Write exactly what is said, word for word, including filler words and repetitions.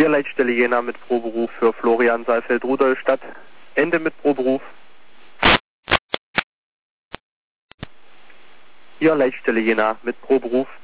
Hier Leitstelle Jena mit Proberuf für Florian Saalfeld-Rudolstadt. Ende mit Proberuf. Hier Leitstelle Jena mit Proberuf.